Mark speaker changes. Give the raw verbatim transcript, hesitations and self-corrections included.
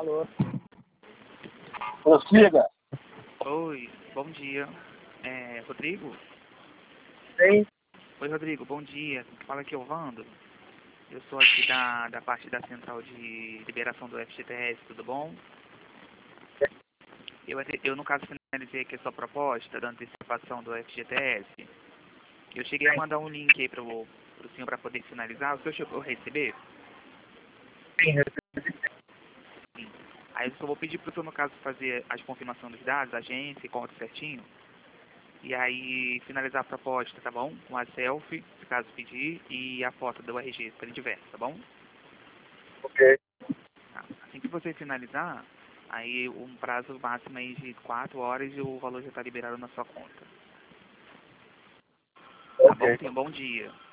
Speaker 1: Alô? Prossiga.
Speaker 2: Oi, bom dia. É, Rodrigo?
Speaker 1: Sim.
Speaker 2: Oi, Rodrigo, bom dia. Fala aqui, é o Vando. Eu sou aqui da, da parte da central de liberação do F G T S, tudo bom? Eu, eu, no caso, finalizei aqui a sua proposta da antecipação do F G T S. Eu cheguei a mandar um link aí para o senhor para poder finalizar. O senhor chegou a receber?
Speaker 1: Sim.
Speaker 2: Sim. Aí eu só vou pedir para o senhor, no caso, fazer as confirmações dos dados, agência e conta certinho. E aí finalizar a proposta, tá bom? Com a selfie, se caso pedir, e a foto do R G, se ele tiver, tá bom?
Speaker 1: Ok.
Speaker 2: Tá. Assim que você finalizar, aí um prazo máximo aí de quatro horas e o valor já está liberado na sua conta. Tá bom?
Speaker 1: Ok.
Speaker 2: Tenha um bom dia.